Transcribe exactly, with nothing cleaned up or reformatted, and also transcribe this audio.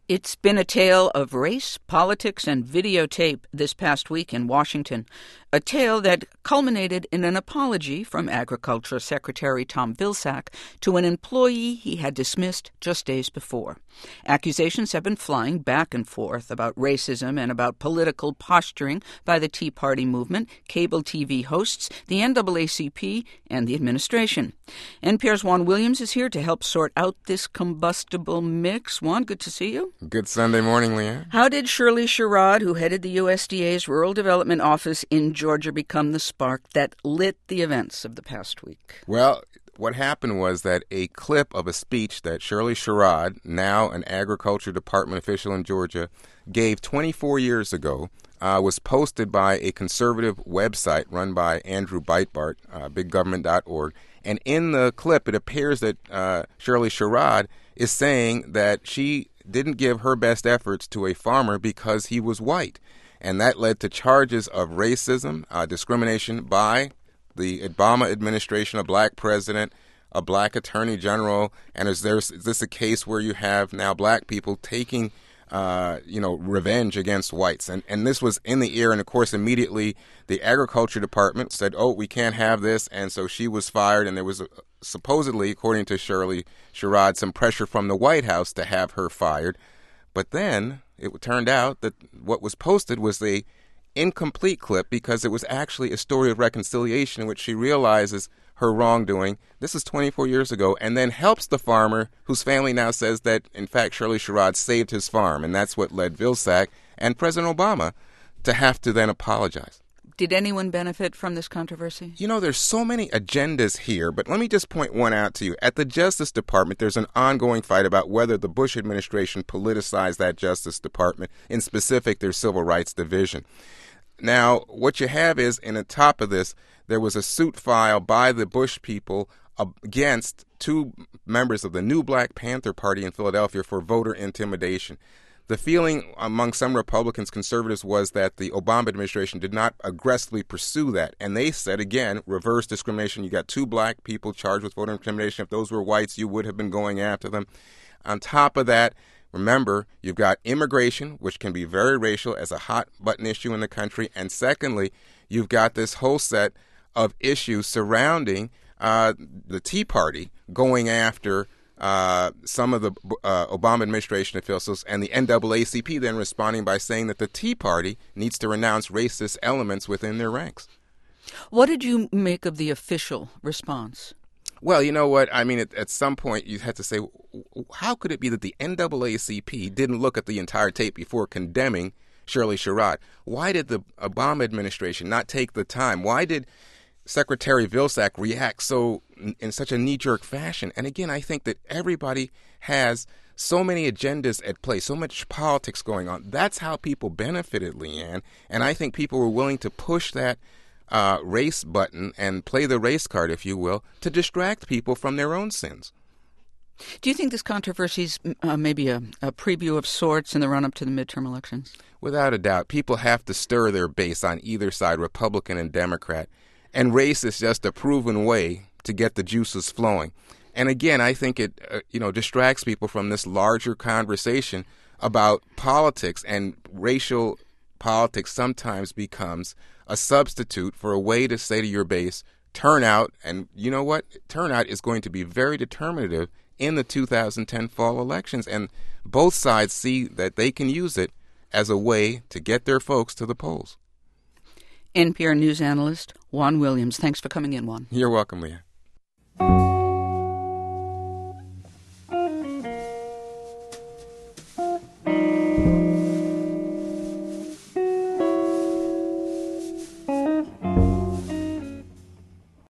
It's been a tale of race, politics, and videotape this past week in Washington, a tale that culminated in an apology from Agriculture Secretary Tom Vilsack to an employee he had dismissed just days before. Accusations have been flying back and forth about racism and about political posturing by the Tea Party movement, cable T V hosts, the N double A C P, and the administration. N P R's Juan Williams is here to help sort out this combustible mix. Juan, good to see you. Good Sunday morning, Leanne. How did Shirley Sherrod, who headed the U S D A's Rural Development Office in Georgia, become the spark that lit the events of the past week? Well, what happened was that a clip of a speech that Shirley Sherrod, now an Agriculture Department official in Georgia, gave twenty-four years ago, uh, was posted by a conservative website run by Andrew Breitbart, uh, big government dot org. And in the clip, it appears that uh, Shirley Sherrod is saying that she didn't give her best efforts to a farmer because he was white. And that led to charges of racism, uh, discrimination by the Obama administration, a black president, a black attorney general. And is, there, is this a case where you have now black people taking Uh, you know, revenge against whites? And and this was in the air. And, of course, immediately the Agriculture Department said, oh, we can't have this. And so she was fired. And there was a, supposedly, according to Shirley Sherrod, some pressure from the White House to have her fired. But then it turned out that what was posted was the incomplete clip because it was actually a story of reconciliation in which she realizes her wrongdoing. This is twenty-four years ago, and then helps the farmer whose family now says that, in fact, Shirley Sherrod saved his farm. And that's what led Vilsack and President Obama to have to then apologize. Did anyone benefit from this controversy? You know, there's so many agendas here, but let me just point one out to you. At the Justice Department, there's an ongoing fight about whether the Bush administration politicized that Justice Department. In specific, their Civil Rights Division. Now, what you have is, in the top of this, there was a suit filed by the Bush people against two members of the new Black Panther Party in Philadelphia for voter intimidation. The feeling among some Republicans, conservatives, was that the Obama administration did not aggressively pursue that. And they said, again, reverse discrimination. You got two black people charged with voter intimidation. If those were whites, you would have been going after them. On top of that, remember, you've got immigration, which can be very racial, as a hot-button issue in the country. And secondly, you've got this whole set of issues surrounding uh, the Tea Party going after uh, some of the uh, Obama administration officials, and the N double A C P then responding by saying that the Tea Party needs to renounce racist elements within their ranks. What did you make of the official response? Well, you know what? I mean, at, at some point, you had to say, how could it be that the N double A C P didn't look at the entire tape before condemning Shirley Sherrod? Why did the Obama administration not take the time? Why did Secretary Vilsack react so in such a knee-jerk fashion? And again, I think that everybody has so many agendas at play, so much politics going on. That's how people benefited, Leanne. And I think people were willing to push that uh, race button and play the race card, if you will, to distract people from their own sins. Do you think this controversy is uh, maybe a, a preview of sorts in the run-up to the midterm elections? Without a doubt. People have to stir their base on either side, Republican and Democrat. And race is just a proven way to get the juices flowing. And again, I think it uh, you know distracts people from this larger conversation about politics, and racial politics sometimes becomes a substitute for a way to say to your base, turn out. And you know what? Turnout is going to be very determinative in the two thousand ten fall elections. And both sides see that they can use it as a way to get their folks to the polls. N P R News analyst Juan Williams. Thanks for coming in, Juan. You're welcome, Leah.